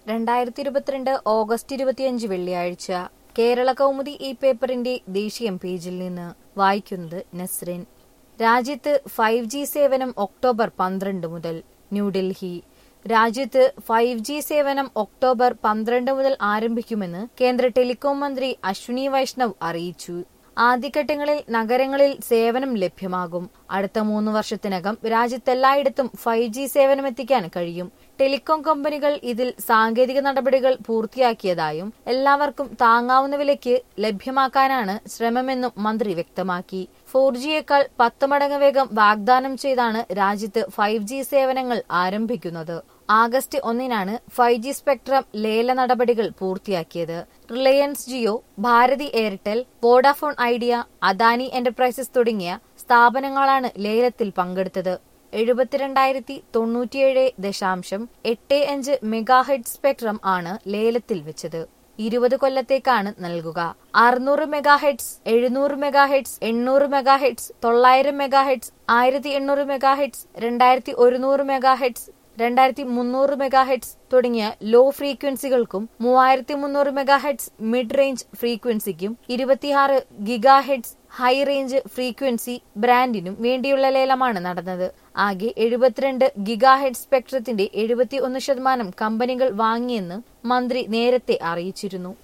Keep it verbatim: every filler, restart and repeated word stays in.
രണ്ടായിരത്തി ഇരുപത്തിരണ്ട് ഓഗസ്റ്റ് ഇരുപത്തിയഞ്ച് വെള്ളിയാഴ്ച കേരള കൗമുദി ഈ പേപ്പറിന്റെ ദേശീയ പേജിൽ നിന്ന് വായിക്കുന്നത് നസ്രിൻ. രാജ്യത്ത് ഫൈവ് ജി സേവനം ഒക്ടോബർ പന്ത്രണ്ട് മുതൽ. ന്യൂഡൽഹി. രാജ്യത്ത് ഫൈവ് ജി സേവനം ഒക്ടോബർ പന്ത്രണ്ട് മുതൽ ആരംഭിക്കുമെന്ന് കേന്ദ്ര ടെലികോം മന്ത്രി അശ്വിനി വൈഷ്ണവ് അറിയിച്ചു. ആദ്യഘട്ടങ്ങളിൽ നഗരങ്ങളിൽ സേവനം ലഭ്യമാകും. അടുത്ത മൂന്ന് വർഷത്തിനകം രാജ്യത്തെല്ലായിടത്തും ഫൈവ് ജി സേവനമെത്തിക്കാൻ കഴിയും. ടെലികോം കമ്പനികൾ ഇതിൽ സാങ്കേതിക നടപടികൾ പൂർത്തിയാക്കിയതായും എല്ലാവർക്കും താങ്ങാവുന്ന വിലയ്ക്ക് ലഭ്യമാക്കാനാണ് ശ്രമമെന്നും മന്ത്രി വ്യക്തമാക്കി. ഫോർ ജിയേക്കാൾ പത്ത് മടങ്ങ് വേഗം വാഗ്ദാനം ചെയ്താണ് രാജ്യത്ത് ഫൈവ് ജി സേവനങ്ങൾ ആരംഭിക്കുന്നത്. ആഗസ്റ്റ് ഒന്നിനാണ് ഫൈവ് ജി സ്പെക്ട്രം ലേല നടപടികൾ പൂർത്തിയാക്കിയത്. റിലയൻസ് ജിയോ, ഭാരതി എയർടെൽ, വോഡാഫോൺ ഐഡിയ, അദാനി എന്റർപ്രൈസസ് തുടങ്ങിയ സ്ഥാപനങ്ങളാണ് ലേലത്തിൽ പങ്കെടുത്തത്. എഴുപത്തിരണ്ടായിരത്തി തൊണ്ണൂറ്റിയേഴ് ദശാംശം എട്ട് അഞ്ച് മെഗാഹെഡ് സ്പെക്ട്രം ആണ് ലേലത്തിൽ വെച്ചത്. ഇരുപത് കൊല്ലത്തേക്കാണ് നൽകുക. അറുന്നൂറ് മെഗാഹെഡ്സ്, എഴുന്നൂറ് മെഗാഹെഡ്സ്, എണ്ണൂറ് മെഗാഹെഡ്സ്, തൊള്ളായിരം മെഗാഹെഡ്സ്, ആയിരത്തി എണ്ണൂറ് മെഗാഹെഡ്സ്, രണ്ടായിരത്തി ഒരുന്നൂറ് മെഗാഹെഡ്സ്, രണ്ടായിരത്തി മുന്നൂറ് മെഗാഹെഡ്സ് തുടങ്ങിയ ലോ ഫ്രീക്വൻസികൾക്കും മൂവായിരത്തി മുന്നൂറ് മെഗാഹെഡ്സ് മിഡ് റേഞ്ച് ഫ്രീക്വൻസിക്കും ഇരുപത്തിയാറ് ഗിഗാഹെഡ്സ് ഹൈ റേഞ്ച് ഫ്രീക്വൻസി ബ്രാൻഡിനും വേണ്ടിയുള്ള ലേലമാണ് നടന്നത്. ആകെ എഴുപത്തിരണ്ട് ഗിഗാഹെഡ് സ്പെക്ട്രത്തിന്റെ എഴുപത്തി ഒന്ന് ശതമാനം കമ്പനികൾ വാങ്ങിയെന്ന് മന്ത്രി നേരത്തെ അറിയിച്ചിരുന്നു.